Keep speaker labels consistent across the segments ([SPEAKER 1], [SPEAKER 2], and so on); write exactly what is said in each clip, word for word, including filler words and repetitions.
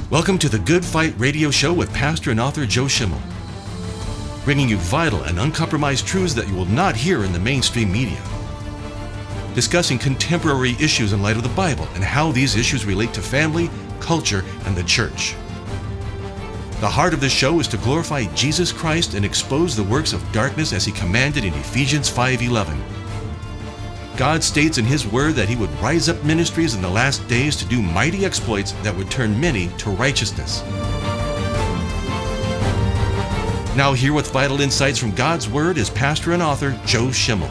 [SPEAKER 1] Welcome to the Good Fight Radio Show with pastor and author Joe Schimmel, bringing you vital and uncompromised truths that you will not hear in the mainstream media, discussing contemporary issues in light of the Bible and how these issues relate to family, culture, and the church. The heart of the show is to glorify Jesus Christ and expose the works of darkness as he commanded in Ephesians five eleven. God states in his word that he would rise up ministries in the last days to do mighty exploits that would turn many to righteousness. Now here with vital insights from God's word is pastor and author Joe Schimmel.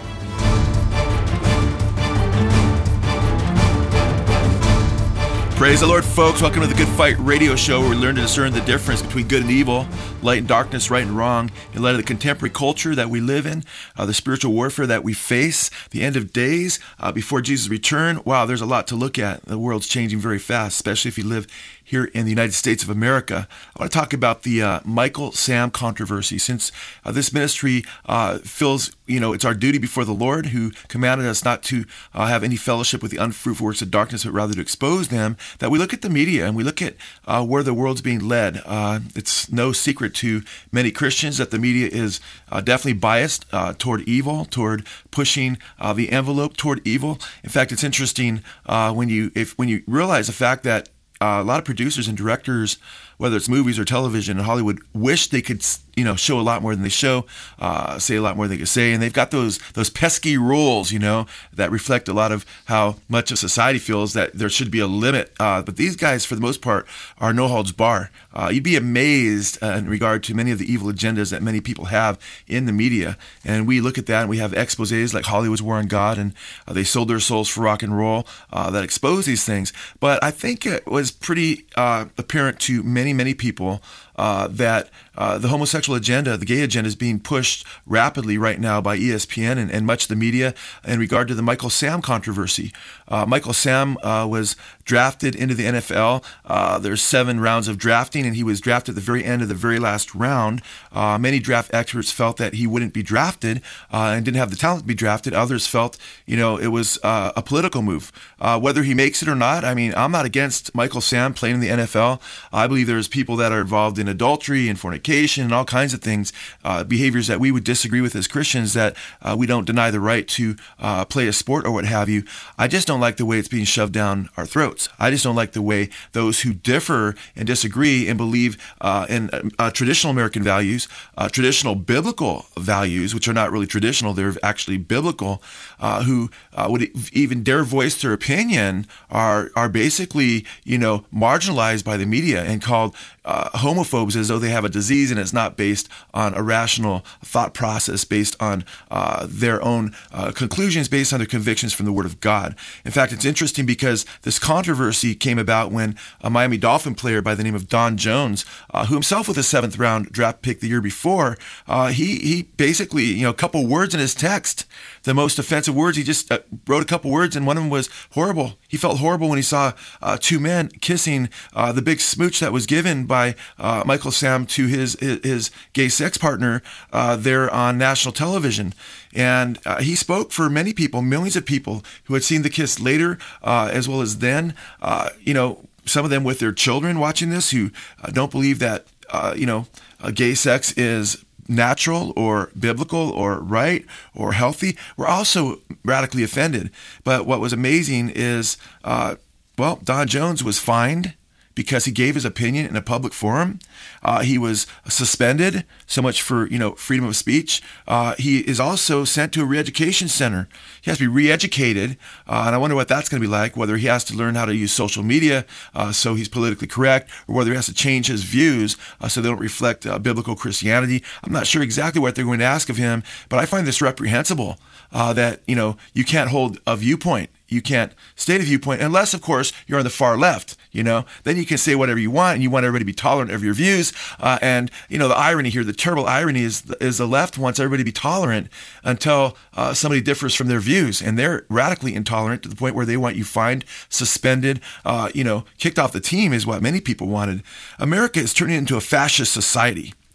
[SPEAKER 2] Praise the Lord, folks. Welcome to the Good Fight Radio Show, where we learn to discern the difference between good and evil, light and darkness, right and wrong, in light of the contemporary culture that we live in, uh, the spiritual warfare that we face, the end of days, uh, before Jesus' return. Wow, there's a lot to look at. The world's changing very fast, especially if you live here in the United States of America. I want to talk about the uh, Michael Sam controversy. Since uh, this ministry uh, feels, you know, it's our duty before the Lord, who commanded us not to uh, have any fellowship with the unfruitful works of darkness, but rather to expose them, that we look at the media and we look at uh, where the world's being led. Uh, it's no secret to many Christians that the media is uh, definitely biased uh, toward evil, toward pushing uh, the envelope toward evil. In fact, it's interesting uh, when you if when you realize the fact that Uh, a lot of producers and directors, whether it's movies or television in Hollywood, wish they could, you know, show a lot more than they show, uh, say a lot more than they could say, and they've got those those pesky rules, you know, that reflect a lot of how much of society feels that there should be a limit. Uh, but these guys, for the most part, are no holds bar. Uh, you'd be amazed uh, in regard to many of the evil agendas that many people have in the media, and we look at that and we have exposés like Hollywood's War on God, and uh, they sold their souls for rock and roll uh, that expose these things. But I think it was pretty uh, apparent to many, many people uh, that uh, the homosexual agenda, the gay agenda, is being pushed rapidly right now by E S P N and, and much of the media in regard to the Michael Sam controversy. Uh, Michael Sam uh, was drafted into the N F L. Uh, there's seven rounds of drafting, and he was drafted at the very end of the very last round. Uh, many draft experts felt that he wouldn't be drafted uh, and didn't have the talent to be drafted. Others felt, you know, it was uh, a political move. Uh, whether he makes it or not, I mean, I'm not against Michael Sam playing in the N F L. I believe there's people that are involved in adultery and fornication and all kinds of things, uh, behaviors that we would disagree with as Christians, that uh, we don't deny the right to uh, play a sport or what have you. I just don't like the way it's being shoved down our throats. I just don't like the way those who differ and disagree and believe uh, in uh, traditional American values, uh, traditional biblical values, which are not really traditional, they're actually biblical, uh, who uh, would even dare voice their opinion, are are basically, you know, marginalized by the media and called uh, homophobes, as though they have a disease and it's not based on a rational thought process, based on uh, their own uh, conclusions, based on their convictions from the Word of God. In fact, it's interesting because this controversy came about when a Miami Dolphin player by the name of Don Jones, uh, who himself was a seventh round draft pick the year before, uh, he he basically, you know, a couple words in his text, the most offensive words, he just uh, wrote a couple words, and one of them was horrible. He felt horrible when he saw uh, two men kissing uh, the big smooch that was given by uh, Michael Sam to his his, his gay sex partner uh, there on national television. And uh, he spoke for many people, millions of people who had seen the kiss later uh, as well as then. Uh, you know, some of them with their children watching this who uh, don't believe that, uh, you know, uh, gay sex is natural or biblical or right or healthy, were also radically offended. But what was amazing is, uh, well, Don Jones was fined because he gave his opinion in a public forum. Uh, he was suspended, so much for, you know, freedom of speech. Uh, he is also sent to a re-education center. He has to be re-educated, uh, and I wonder what that's going to be like, whether he has to learn how to use social media uh, so he's politically correct, or whether he has to change his views uh, so they don't reflect uh, biblical Christianity. I'm not sure exactly what they're going to ask of him, but I find this reprehensible, uh, that, you know, you can't hold a viewpoint. You can't state a viewpoint unless, of course, you're on the far left, you know. Then you can say whatever you want, and you want everybody to be tolerant of your views. Uh, and, you know, the irony here, the terrible irony is, is the left wants everybody to be tolerant until uh, somebody differs from their views. And they're radically intolerant to the point where they want you fined, suspended, uh, you know, kicked off the team is what many people wanted. America is turning into a fascist society.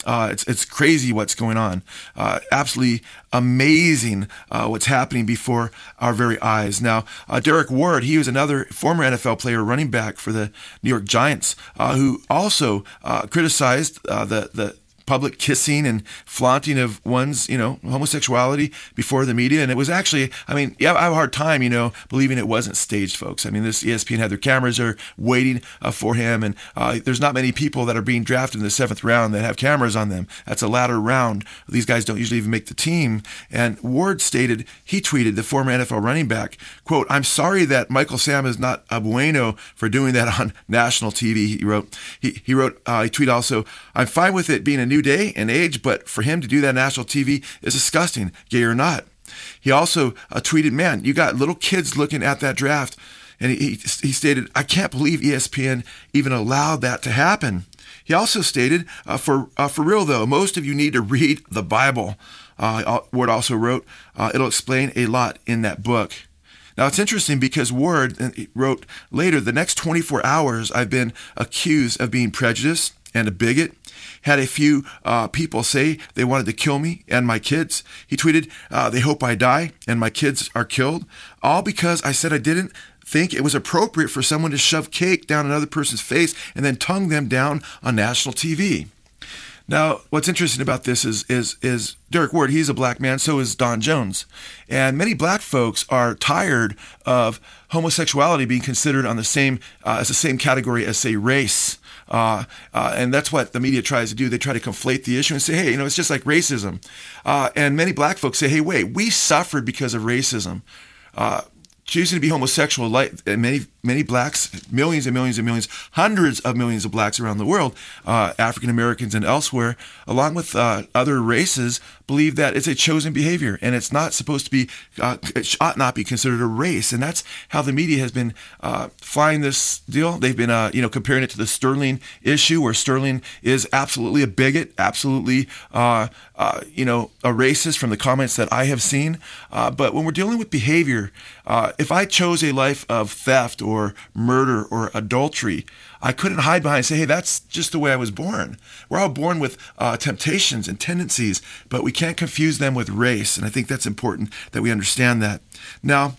[SPEAKER 2] Uh, it's it's crazy what's going on. Uh, absolutely amazing uh, what's happening before our very eyes. Now, uh, Derek Ward, he was another former N F L player, running back for the New York Giants, uh, who also uh, criticized uh, the the public kissing and flaunting of one's, you know, homosexuality before the media. And it was actually, I mean, yeah, I have a hard time, you know, believing it wasn't staged, folks. I mean, this E S P N had their cameras there waiting uh, for him. And uh, there's not many people that are being drafted in the seventh round that have cameras on them. That's a latter round. These guys don't usually even make the team. And Ward stated, he tweeted, the former N F L running back, quote, "I'm sorry that Michael Sam is not a bueno for doing that on national T V," he wrote. He, he wrote, uh, he tweeted also, "I'm fine with it being a new day and age, but for him to do that on national T V is disgusting, gay or not." He also uh, tweeted, "Man, you got little kids looking at that draft." And he, he, he stated, "I can't believe E S P N even allowed that to happen." He also stated, uh, for uh, for real though, most of you need to read the Bible. Uh, Ward also wrote, uh, "It'll explain a lot in that book." Now, it's interesting because Ward wrote later, "The next twenty-four hours, I've been accused of being prejudiced and a bigot. Had a few uh, people say they wanted to kill me and my kids." He tweeted, uh, "They hope I die and my kids are killed, all because I said I didn't think it was appropriate for someone to shove cake down another person's face and then tongue them down on national T V." Now, what's interesting about this is is is Derek Ward, he's a black man, so is Don Jones. And many black folks are tired of homosexuality being considered on the same uh, as the same category as, say, race. Uh, uh, and that's what the media tries to do. They try to conflate the issue and say, hey, you know, it's just like racism. Uh, and many black folks say, hey, wait, we suffered because of racism. Uh, choosing to be homosexual, like and many many blacks, millions and millions and millions, hundreds of millions of blacks around the world, uh, African Americans and elsewhere, along with uh, other races, believe that it's a chosen behavior and it's not supposed to be, uh, it ought not be considered a race. And that's how the media has been uh, flying this deal. They've been, uh, you know, comparing it to the Sterling issue, where Sterling is absolutely a bigot, absolutely, uh, uh, you know, a racist from the comments that I have seen. Uh, but when we're dealing with behavior, uh, if I chose a life of theft or murder or adultery, I couldn't hide behind and say, hey, that's just the way I was born. We're all born with uh, temptations and tendencies, but we can't confuse them with race. And I think that's important that we understand that. Now,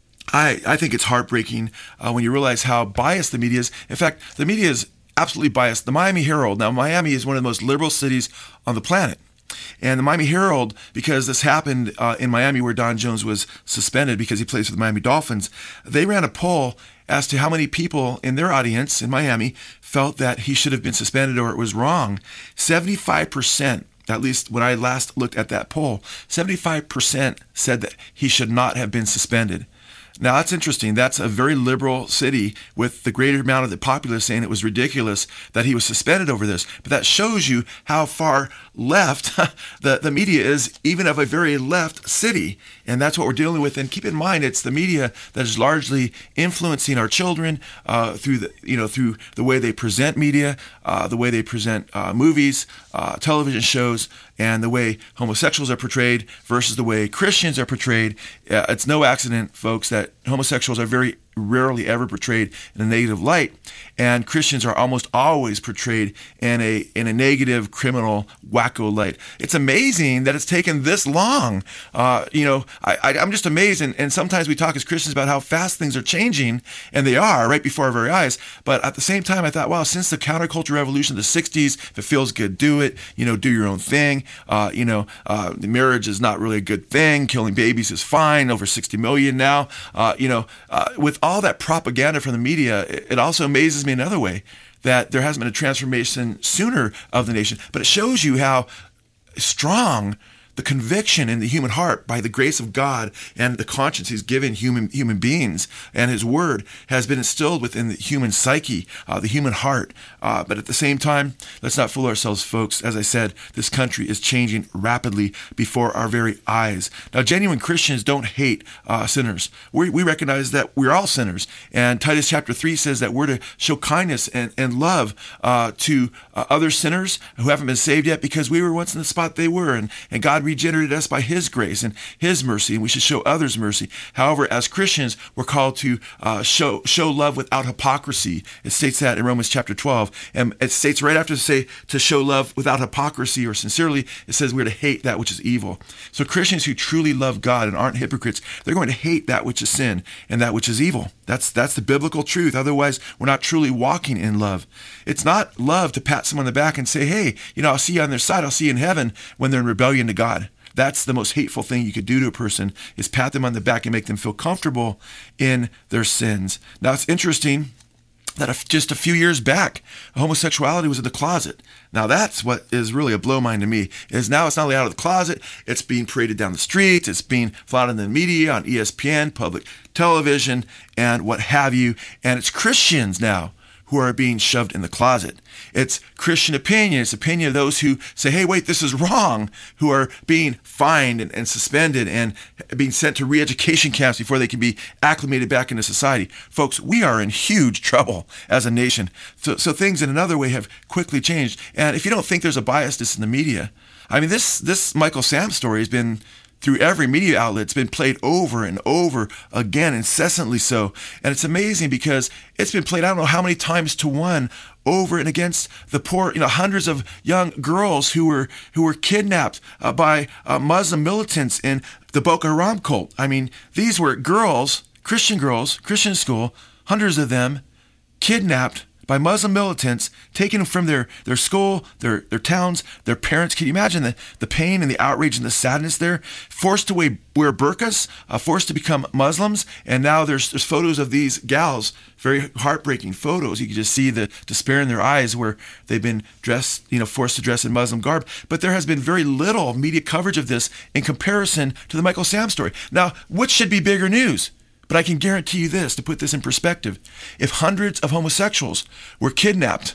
[SPEAKER 2] I, I think it's heartbreaking uh, when you realize how biased the media is. In fact, the media is absolutely biased. The Miami Herald, now Miami is one of the most liberal cities on the planet. And the Miami Herald, because this happened uh, in Miami where Don Jones was suspended because he plays for the Miami Dolphins, they ran a poll as to how many people in their audience in Miami felt that he should have been suspended or it was wrong. seventy-five percent, at least when I last looked at that poll, seventy-five percent said that he should not have been suspended. Now, that's interesting. That's a very liberal city with the greater amount of the populace saying it was ridiculous that he was suspended over this. But that shows you how far left the, the media is, even of a very left city. And that's what we're dealing with. And keep in mind, it's the media that is largely influencing our children uh, through the, you know, through the way they present media, uh, the way they present uh, movies, uh, television shows, and the way homosexuals are portrayed versus the way Christians are portrayed. Uh, it's no accident, folks, that homosexuals are very rarely ever portrayed in a negative light, and Christians are almost always portrayed in a in a negative, criminal, wacko light. It's amazing that it's taken this long. Uh, you know, I, I, I'm just amazed, and, and sometimes we talk as Christians about how fast things are changing, and they are right before our very eyes. But at the same time, I thought, wow, since the counterculture revolution of the sixties, if it feels good, do it. You know, do your own thing. Uh, you know, uh, marriage is not really a good thing. Killing babies is fine. Over sixty million now. Uh, you know, uh, with all all that propaganda from the media, it also amazes me another way that there hasn't been a transformation sooner of the nation. But it shows you how strong the conviction in the human heart by the grace of God and the conscience he's given human human beings and his word has been instilled within the human psyche, uh, the human heart. Uh, but at the same time, let's not fool ourselves, folks. As I said, this country is changing rapidly before our very eyes. Now, genuine Christians don't hate uh, sinners. We, we recognize that we're all sinners. And Titus chapter three says that we're to show kindness and, and love uh, to uh, other sinners who haven't been saved yet because we were once in the spot they were. And, and God regenerated us by his grace and his mercy, and we should show others mercy. However, as Christians, we're called to uh, show show love without hypocrisy. It states that in Romans chapter twelve. And it states right after to say to show love without hypocrisy or sincerely, it says we're to hate that which is evil. So Christians who truly love God and aren't hypocrites, they're going to hate that which is sin and that which is evil. That's that's the biblical truth. Otherwise, we're not truly walking in love. It's not love to pat someone on the back and say, hey, you know, I'll see you on their side. I'll see you in heaven when they're in rebellion to God. That's the most hateful thing you could do to a person, is pat them on the back and make them feel comfortable in their sins. Now, it's interesting that just a few years back, homosexuality was in the closet. Now that's what is really a blow mind to me, is now it's not only out of the closet, it's being paraded down the streets, it's being flaunted in the media, on E S P N, public television, and what have you. And it's Christians now who are being shoved in the closet. It's Christian opinion. It's opinion of those who say, hey, wait, this is wrong, who are being fined and, and suspended and being sent to re-education camps before they can be acclimated back into society. Folks, we are in huge trouble as a nation. So, so things in another way have quickly changed. And if you don't think there's a biasness in the media, I mean, this, this Michael Sam story has been through every media outlet. It's been played over and over again, incessantly so. And it's amazing because it's been played, I don't know how many times to one, over and against the poor, you know, hundreds of young girls who were who were kidnapped uh, by uh, Muslim militants in the Boko Haram cult. I mean, these were girls, Christian girls, Christian school, hundreds of them, kidnapped by Muslim militants, taken from their, their school, their their towns, their parents. Can you imagine the, the pain and the outrage and the sadness there? Forced to wear, wear burqas, uh, forced to become Muslims, and now there's there's photos of these gals, very heartbreaking photos. You can just see the despair in their eyes where they've been dressed, you know, forced to dress in Muslim garb. But there has been very little media coverage of this in comparison to the Michael Sam story. Now, which should be bigger news? But I can guarantee you this, to put this in perspective. If hundreds of homosexuals were kidnapped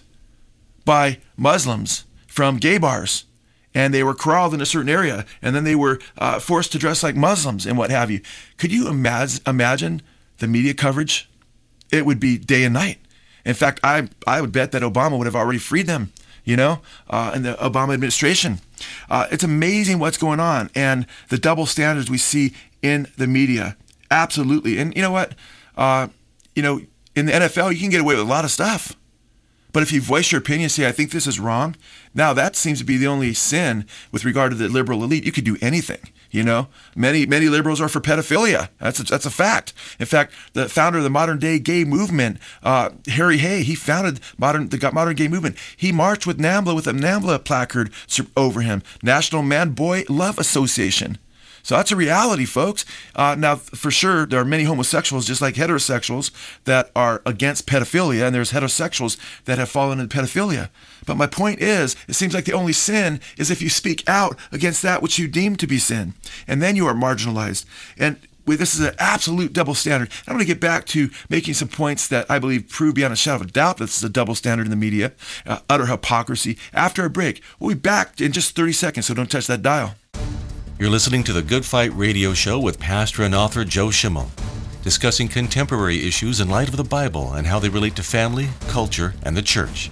[SPEAKER 2] by Muslims from gay bars, and they were corralled in a certain area, and then they were uh, forced to dress like Muslims and what have you, could you imagine, imagine the media coverage? It would be day and night. In fact, I I would bet that Obama would have already freed them, you know, uh, in the Obama administration. Uh, it's amazing what's going on, and the double standards we see in the media. Absolutely. And you know what? Uh, you know, in the N F L, you can get away with a lot of stuff. But if you voice your opinion, say, I think this is wrong, now that seems to be the only sin with regard to the liberal elite. You could do anything, you know? Many many liberals are for pedophilia. That's a, that's a fact. In fact, the founder of the modern day gay movement, uh, Harry Hay, he founded modern the modern gay movement. He marched with NAMBLA with a NAMBLA placard over him, National Man-Boy Love Association. So that's a reality, folks. Uh, now, for sure, there are many homosexuals, just like heterosexuals, that are against pedophilia, and there's heterosexuals that have fallen into pedophilia. But my point is, it seems like the only sin is if you speak out against that which you deem to be sin, and then you are marginalized. And this is an absolute double standard. I'm going to get back to making some points that I believe prove beyond a shadow of a doubt that this is a double standard in the media, uh, utter hypocrisy. After a break, we'll be back in just thirty seconds, so don't touch that dial.
[SPEAKER 1] You're listening to the Good Fight Radio Show with pastor and author Joe Schimmel, discussing contemporary issues in light of the Bible and how they relate to family, culture, and the church.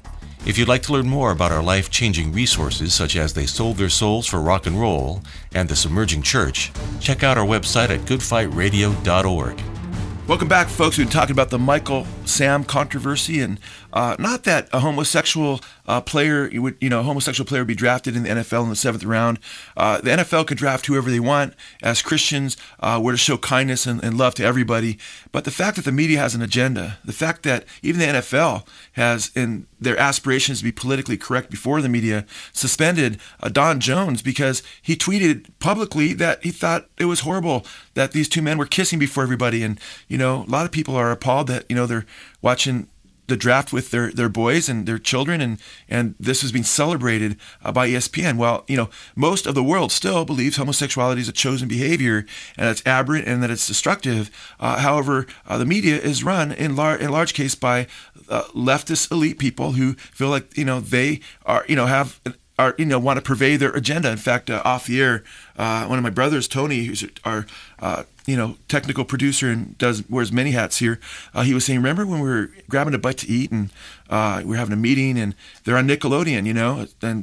[SPEAKER 1] If you'd like to learn more about our life-changing resources, such as They Sold Their Souls for Rock and Roll and The Submerging Church, check out our website at good fight radio dot org.
[SPEAKER 2] Welcome back, folks. We've been talking about the Michael Sam controversy, and uh, not that a homosexual uh, player, you would, you know, a homosexual player would be drafted in the N F L in the seventh round. Uh, the N F L could draft whoever they want. As Christians, uh, we're to show kindness and, and love to everybody. But the fact that the media has an agenda, the fact that even the N F L has, in their aspirations to be politically correct before the media, suspended uh, Don Jones because he tweeted publicly that he thought it was horrible that these two men were kissing before everybody. And, you know, a lot of people are appalled that, you know, they're watching the draft with their, their boys and their children, and, and this is being celebrated uh, by E S P N. Well, you know, most of the world still believes homosexuality is a chosen behavior and it's aberrant and that it's destructive. Uh, however, uh, the media is run in, lar- in large case by uh, leftist elite people who feel like, you know, they are, you know, have are, you know, want to purvey their agenda. In fact, uh, off the air, uh, one of my brothers, Tony, who's our, uh, you know, technical producer and does wears many hats here, uh, he was saying, remember when we were grabbing a bite to eat and uh, we were having a meeting and they're on Nickelodeon, you know, and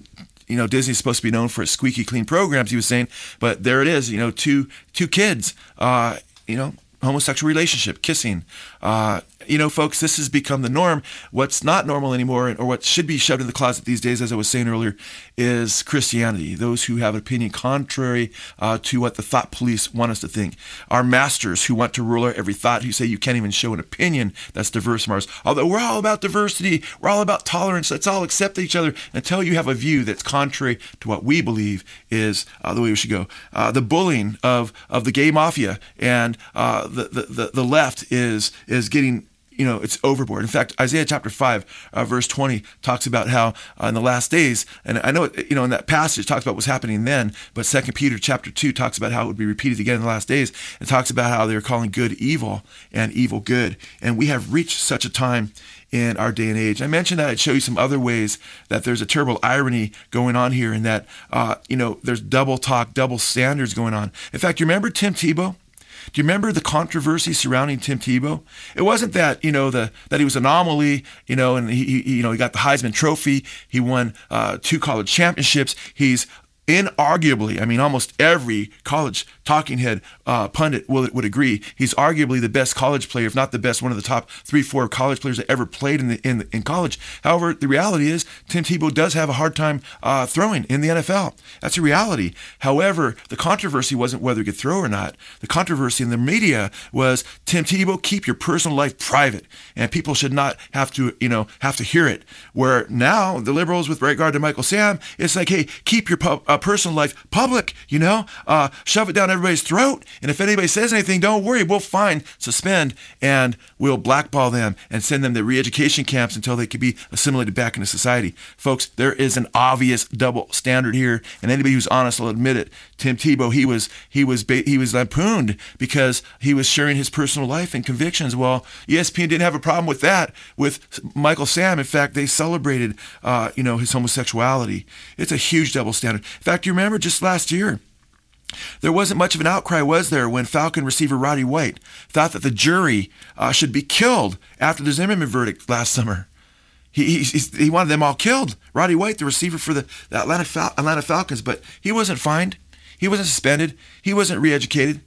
[SPEAKER 2] you know, Disney's supposed to be known for its squeaky clean programs, he was saying, but there it is, you know, two two kids, uh, you know, homosexual relationship, kissing. Uh, you know, folks, this has become the norm. What's not normal anymore, or what should be shoved in the closet these days, as I was saying earlier, is Christianity. Those who have an opinion contrary uh, to what the thought police want us to think. Our masters who want to rule our every thought, who say you can't even show an opinion that's diverse from ours. Although we're all about diversity, we're all about tolerance, let's all accept each other until you have a view that's contrary to what we believe is uh, the way we should go. Uh, the bullying of, of the gay mafia and uh, the, the, the, the left is is getting, you know, it's overboard. In fact, Isaiah chapter five, uh, verse twenty talks about how uh, in the last days, and I know, it, you know, in that passage talks about what's happening then, but Second Peter chapter two talks about how it would be repeated again in the last days. It talks about how they're calling good evil and evil good. And we have reached such a time in our day and age. I mentioned that I'd show you some other ways that there's a terrible irony going on here, and that, uh, you know, there's double talk, double standards going on. In fact, you remember Tim Tebow? Do you remember the controversy surrounding Tim Tebow? It wasn't that, you know, the that he was an anomaly, you know, and he, he you know, he got the Heisman Trophy. He won uh, two college championships. He's inarguably, I mean, almost every college talking head uh, pundit will, would agree, he's arguably the best college player, if not the best, one of the top three, four college players that ever played in the, in, in college. However, the reality is Tim Tebow does have a hard time uh, throwing in the N F L. That's a reality. However, the controversy wasn't whether he could throw or not. The controversy in the media was, Tim Tebow, keep your personal life private, and people should not have to, you know, have to hear it. Where now the liberals, with regard to Michael Sam, it's like, hey, keep your pub, uh, personal life public, you know, uh, shove it down everybody's throat. And if anybody says anything, don't worry, we'll fine, suspend, and we'll blackball them and send them to re-education camps until they can be assimilated back into society. Folks, there is an obvious double standard here, and anybody who's honest will admit it. Tim Tebow, he was he was he was lampooned because he was sharing his personal life and convictions. Well, E S P N didn't have a problem with that with Michael Sam. In fact, they celebrated, uh, you know, his homosexuality. It's a huge double standard. In fact, you remember just last year, there wasn't much of an outcry, was there, when Falcon receiver Roddy White thought that the jury uh, should be killed after the Zimmerman verdict last summer. He, he he wanted them all killed. Roddy White, the receiver for the, the Atlanta, Fal- Atlanta Falcons, but he wasn't fined. He wasn't suspended. He wasn't re-educated.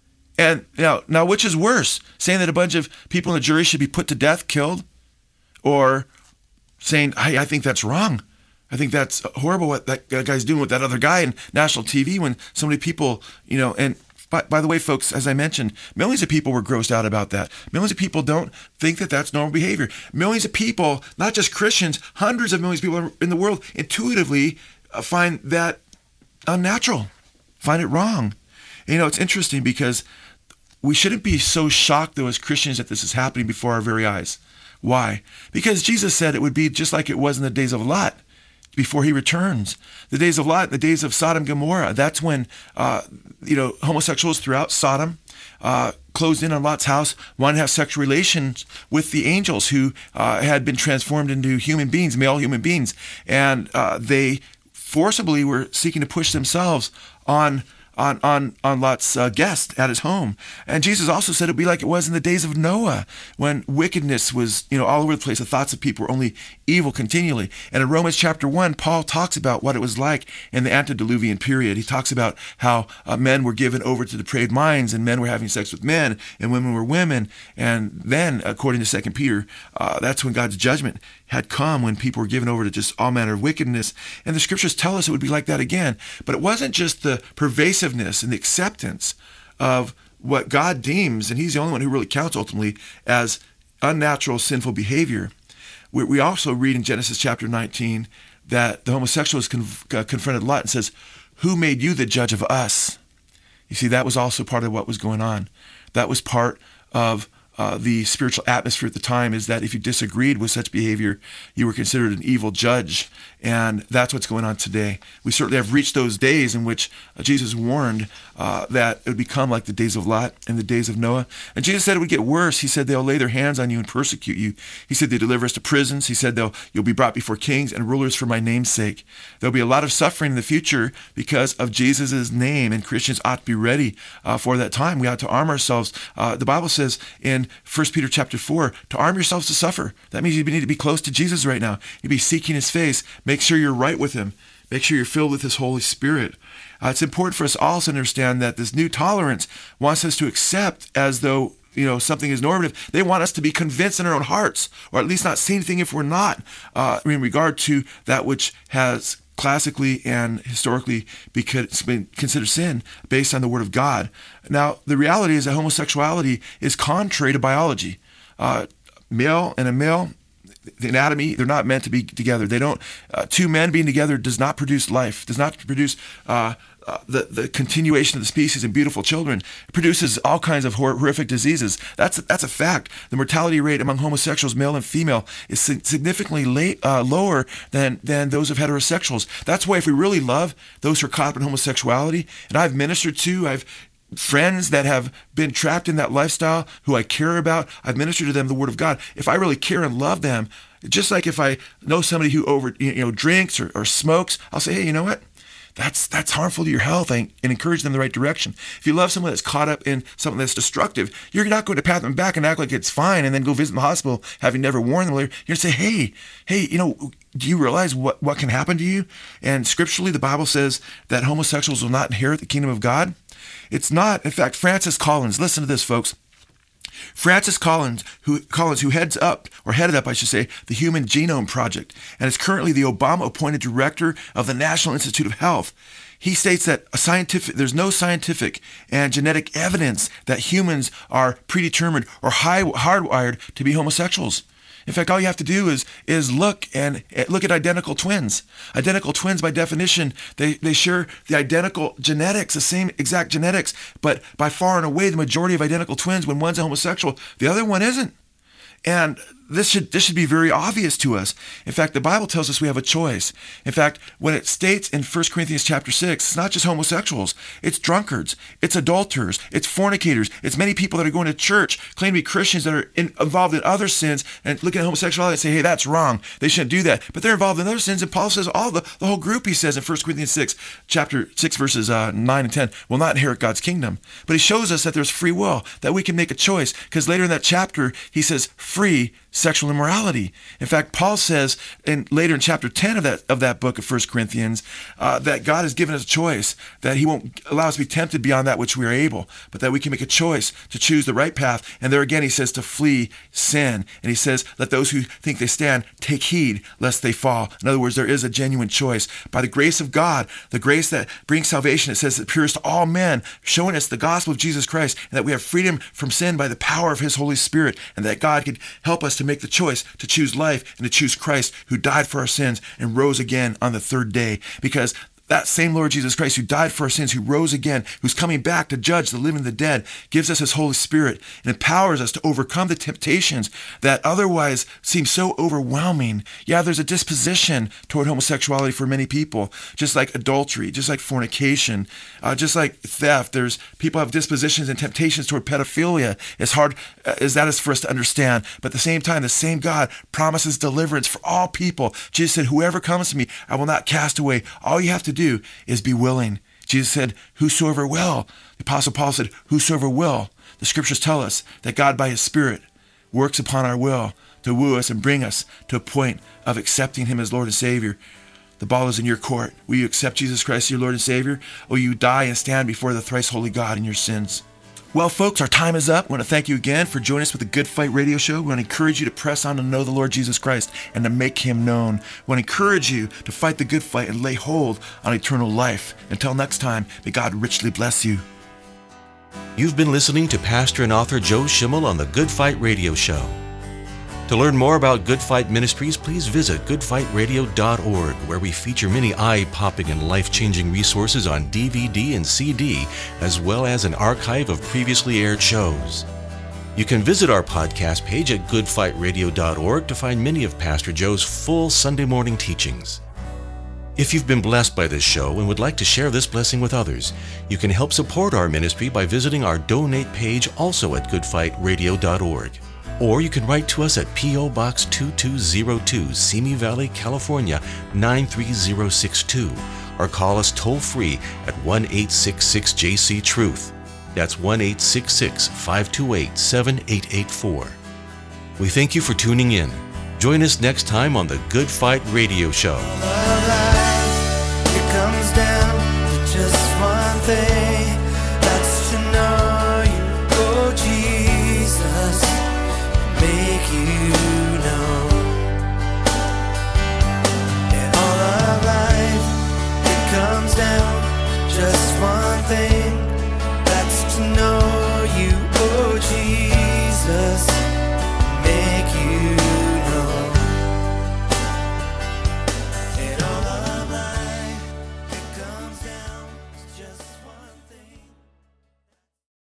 [SPEAKER 2] And now, now, which is worse, saying that a bunch of people in the jury should be put to death, killed, or saying, hey, I think that's wrong. I think that's horrible what that guy's doing with that other guy in national T V, when so many people, you know, and by, by the way, folks, as I mentioned, millions of people were grossed out about that. Millions of people don't think that that's normal behavior. Millions of people, not just Christians, hundreds of millions of people in the world intuitively find that unnatural, find it wrong. And, you know, it's interesting because we shouldn't be so shocked, though, as Christians, that this is happening before our very eyes. Why? Because Jesus said it would be just like it was in the days of Lot, before he returns. The days of Lot, the days of Sodom and Gomorrah, that's when, uh, you know, homosexuals throughout Sodom uh, closed in on Lot's house, wanted to have sexual relations with the angels who uh, had been transformed into human beings, male human beings. And uh, they forcibly were seeking to push themselves on on on on Lot's uh, guest at his home. And Jesus also said it'd be like it was in the days of Noah, when wickedness was, you know, all over the place. The thoughts of people were only evil continually. And in Romans chapter one, Paul talks about what it was like in the antediluvian period. He talks about how uh, men were given over to depraved minds, and men were having sex with men, and women were women. And then, according to Second Peter, uh, that's when God's judgment had come, when people were given over to just all manner of wickedness. And the scriptures tell us it would be like that again. But it wasn't just the pervasiveness and the acceptance of what God deems, and he's the only one who really counts ultimately, as unnatural, sinful behavior. We, we also read in Genesis chapter nineteen that the homosexual is conf- uh, confronted Lot and says, who made you the judge of us? You see, that was also part of what was going on. That was part of Uh, the spiritual atmosphere at the time, is that if you disagreed with such behavior, you were considered an evil judge. And that's what's going on today. We certainly have reached those days in which uh, Jesus warned uh, that it would become like the days of Lot and the days of Noah. And Jesus said it would get worse. He said they'll lay their hands on you and persecute you. He said they deliver us to prisons. He said they'll you'll be brought before kings and rulers for my name's sake. There'll be a lot of suffering in the future because of Jesus' name, and Christians ought to be ready uh, for that time. We ought to arm ourselves. Uh, the Bible says in First Peter chapter four, to arm yourselves to suffer. That means you need to be close to Jesus right now. You be seeking his face. Make sure you're right with him. Make sure you're filled with His Holy Spirit. Uh, it's important for us also to understand that this new tolerance wants us to accept as though, you know, something is normative. They want us to be convinced in our own hearts, or at least not say anything if we're not, uh, in regard to that which has classically and historically been considered sin based on the Word of God. Now, the reality is that homosexuality is contrary to biology. Uh, male and a male, the anatomy, they're not meant to be together. They don't, uh, two men being together does not produce life, does not produce uh, uh, the, the continuation of the species and beautiful children. It produces all kinds of hor- horrific diseases. That's, that's a fact. The mortality rate among homosexuals, male and female, is significantly late, uh, lower than, than those of heterosexuals. That's why if we really love those who are caught up in homosexuality, and I've ministered to, I've friends that have been trapped in that lifestyle who I care about, I've ministered to them the Word of God. If I really care and love them, just like if I know somebody who over you know drinks or, or smokes, I'll say, hey, you know what? That's that's harmful to your health, and, and encourage them in the right direction. If you love someone that's caught up in something that's destructive, you're not going to pat them back and act like it's fine and then go visit the hospital having never warned them. You're going to say, hey, hey, you know, do you realize what, what can happen to you? And scripturally, the Bible says that homosexuals will not inherit the kingdom of God. It's not. In fact, Francis Collins, listen to this, folks. Francis Collins, who Collins, who heads up, or headed up, I should say, the Human Genome Project, and is currently the Obama-appointed director of the National Institute of Health. He states that a scientific, there's no scientific and genetic evidence that humans are predetermined or high, hardwired to be homosexuals. In fact, all you have to do is is look and look at identical twins. Identical twins, by definition, they, they share the identical genetics, the same exact genetics, but by far and away, the majority of identical twins, when one's a homosexual, the other one isn't. And this should this should be very obvious to us. In fact, the Bible tells us we have a choice. In fact, when it states in First Corinthians chapter six, it's not just homosexuals, it's drunkards, it's adulterers, it's fornicators, it's many people that are going to church, claim to be Christians that are in, involved in other sins and looking at homosexuality and say, hey, that's wrong. They shouldn't do that. But they're involved in other sins, and Paul says all the, the whole group, he says in First Corinthians six, chapter six, verses uh, nine and ten, will not inherit God's kingdom. But he shows us that there's free will, that we can make a choice, because later in that chapter, he says free sexual immorality. In fact, Paul says in later in chapter ten of that of that book of First Corinthians uh, that God has given us a choice, that he won't allow us to be tempted beyond that which we are able, but that we can make a choice to choose the right path. And there again, he says to flee sin. And he says, let those who think they stand take heed lest they fall. In other words, there is a genuine choice. By the grace of God, the grace that brings salvation, it says it appears to all men, showing us the gospel of Jesus Christ, and that we have freedom from sin by the power of his Holy Spirit, and that God could help us to make the choice to choose life and to choose Christ, who died for our sins and rose again on the third day. Because that same Lord Jesus Christ, who died for our sins, who rose again, who's coming back to judge the living and the dead, gives us his Holy Spirit and empowers us to overcome the temptations that otherwise seem so overwhelming. Yeah, there's a disposition toward homosexuality for many people, just like adultery, just like fornication, uh, just like theft. There's people have dispositions and temptations toward pedophilia. As hard as that is for us to understand, but at the same time, the same God promises deliverance for all people. Jesus said, whoever comes to me, I will not cast away. All you have to do is be willing. Jesus said, whosoever will. The Apostle Paul said, whosoever will. The scriptures tell us that God by his Spirit works upon our will to woo us and bring us to a point of accepting him as Lord and Savior. The ball is in your court. Will you accept Jesus Christ as your Lord and Savior? Or will you die and stand before the thrice holy God in your sins? Well, folks, our time is up. I want to thank you again for joining us with the Good Fight Radio Show. We want to encourage you to press on to know the Lord Jesus Christ and to make him known. We want to encourage you to fight the good fight and lay hold on eternal life. Until next time, may God richly bless you.
[SPEAKER 1] You've been listening to pastor and author Joe Schimmel on the Good Fight Radio Show. To learn more about Good Fight Ministries, please visit good fight radio dot org, where we feature many eye-popping and life-changing resources on D V D and C D, as well as an archive of previously aired shows. You can visit our podcast page at good fight radio dot org to find many of Pastor Joe's full Sunday morning teachings. If you've been blessed by this show and would like to share this blessing with others, you can help support our ministry by visiting our donate page also at good fight radio dot org. Or you can write to us at P O Box two two zero two, Simi Valley, California nine three zero six two, or call us toll-free at one eight six six J C Truth. That's one eight six six, five two eight, seven eight eight four. We thank you for tuning in. Join us next time on the Good Fight Radio Show.
[SPEAKER 3] boils down to just one thing. That's to know you, oh Jesus, make you